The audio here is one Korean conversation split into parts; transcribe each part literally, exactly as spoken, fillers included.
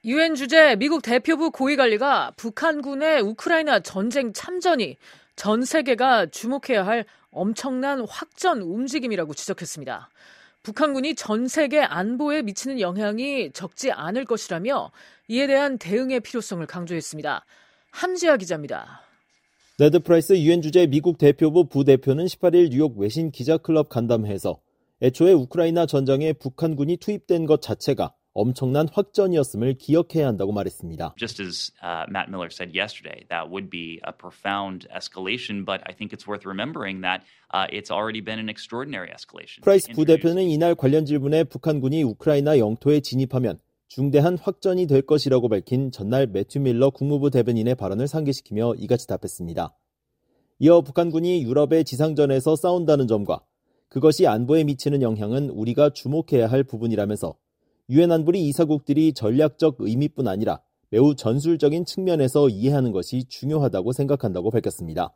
유엔 주재 미국 대표부 고위관리가 북한군의 우크라이나 전쟁 참전이 전 세계가 주목해야 할 엄청난 확전 움직임이라고 지적했습니다. 북한군이 전 세계 안보에 미치는 영향이 적지 않을 것이라며 이에 대한 대응의 필요성을 강조했습니다. 함지아 기자입니다. 네드 프라이스 유엔 주재 미국 대표부 부대표는 십팔 일 뉴욕 외신 기자클럽 간담회에서 애초에 우크라이나 전장에 북한군이 투입된 것 자체가 엄청난 확전이었음을 기억해야 한다고 말했습니다. Just as uh, Matt Miller said yesterday, that would be a profound escalation, but I think it's worth remembering that uh, it's already been an extraordinary escalation. 프라이스 부대표는 이날 관련 질문에 북한군이 우크라이나 영토에 진입하면 중대한 확전이 될 것이라고 밝힌 전날 매튜 밀러 국무부 대변인의 발언을 상기시키며 이같이 답했습니다. 이어 북한군이 유럽의 지상전에서 싸운다는 점과 그것이 안보에 미치는 영향은 우리가 주목해야 할 부분이라면서 유엔 안보리 이사국들이 전략적 의미뿐 아니라 매우 전술적인 측면에서 이해하는 것이 중요하다고 생각한다고 밝혔습니다.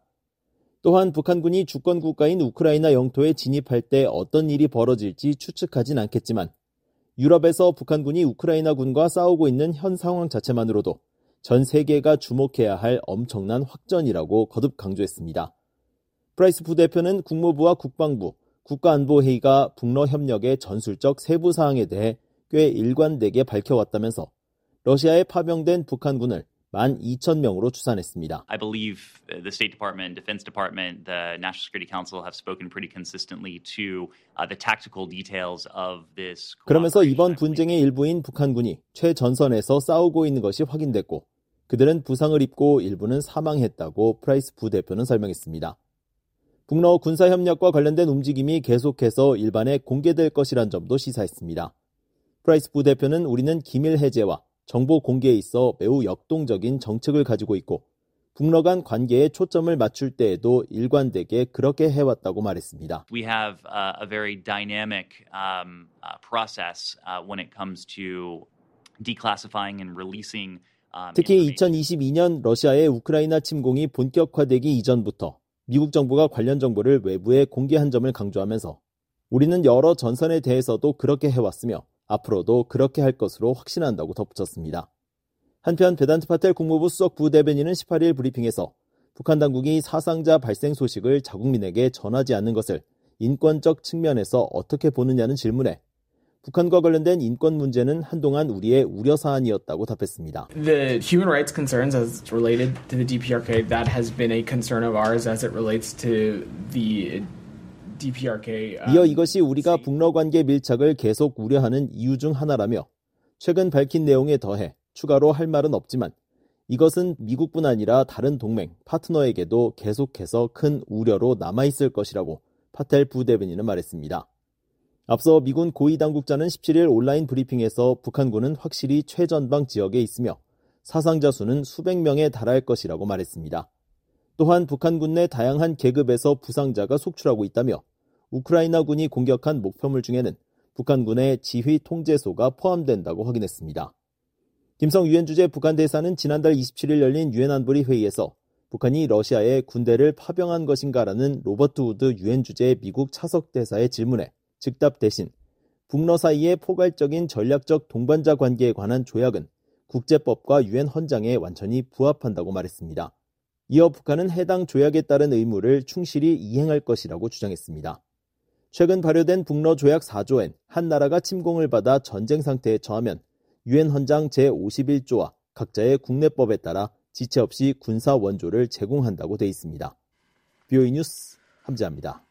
또한 북한군이 주권 국가인 우크라이나 영토에 진입할 때 어떤 일이 벌어질지 추측하진 않겠지만 유럽에서 북한군이 우크라이나군과 싸우고 있는 현 상황 자체만으로도 전 세계가 주목해야 할 엄청난 확전이라고 거듭 강조했습니다. 프라이스 부대표는 국무부와 국방부, 국가안보회의가 북러 협력의 전술적 세부 사항에 대해 꽤 일관되게 밝혀왔다면서 러시아에 파병된 북한군을 만 이천 명으로 추산했습니다. I believe the State Department, Defense Department, the National Security Council have spoken pretty consistently to uh, the tactical details of this. 그러면서 이번 분쟁의 일부인 북한군이 최전선에서 싸우고 있는 것이 확인됐고 그들은 부상을 입고 일부는 사망했다고 프라이스 부대표는 설명했습니다. 북러 군사협력과 관련된 움직임이 계속해서 일반에 공개될 것이란 점도 시사했습니다. 프라이스 부대표는 우리는 기밀 해제와 정보 공개에 있어 매우 역동적인 정책을 가지고 있고 북러 간 관계에 초점을 맞출 때에도 일관되게 그렇게 해왔다고 말했습니다. We have uh, a very dynamic um, uh, process uh, when it comes to declassifying and releasing. Um, 특히 이천이십이 년 러시아의 우크라이나 침공이 본격화되기 이전부터 미국 정부가 관련 정보를 외부에 공개한 점을 강조하면서 우리는 여러 전선에 대해서도 그렇게 해왔으며 앞으로도 그렇게 할 것으로 확신한다고 덧붙였습니다. 한편 베단트 파텔 국무부 수석 부대변인은 십팔 일 브리핑에서 북한 당국이 사상자 발생 소식을 자국민에게 전하지 않는 것을 인권적 측면에서 어떻게 보느냐는 질문에 북한과 관련된 인권 문제는 한동안 우리의 우려 사안이었다고 답했습니다. The human rights concerns as related to the 디피아르케이, that has been a concern of ours as it relates to the 디피아르케이. 이어 이것이 우리가 북러 관계 밀착을 계속 우려하는 이유 중 하나라며 최근 밝힌 내용에 더해 추가로 할 말은 없지만 이것은 미국뿐 아니라 다른 동맹, 파트너에게도 계속해서 큰 우려로 남아있을 것이라고 파텔 부대변인은 말했습니다. 앞서 미군 고위당국자는 십칠 일 온라인 브리핑에서 북한군은 확실히 최전방 지역에 있으며 사상자 수는 수백 명에 달할 것이라고 말했습니다. 또한 북한군 내 다양한 계급에서 부상자가 속출하고 있다며 우크라이나군이 공격한 목표물 중에는 북한군의 지휘 통제소가 포함된다고 확인했습니다. 김성 유엔 주재 북한 대사는 지난달 이십칠 일 열린 유엔 안보리 회의에서 북한이 러시아에 군대를 파병한 것인가라는 로버트 우드 유엔 주재 미국 차석 대사의 질문에 즉답 대신 북러 사이의 포괄적인 전략적 동반자 관계에 관한 조약은 국제법과 유엔 헌장에 완전히 부합한다고 말했습니다. 이어 북한은 해당 조약에 따른 의무를 충실히 이행할 것이라고 주장했습니다. 최근 발효된 북러 조약 사 조엔 한 나라가 침공을 받아 전쟁 상태에 처하면 유엔 헌장 제오십일 조와 각자의 국내법에 따라 지체 없이 군사 원조를 제공한다고 돼 있습니다. 비오이 뉴스 함지아입니다.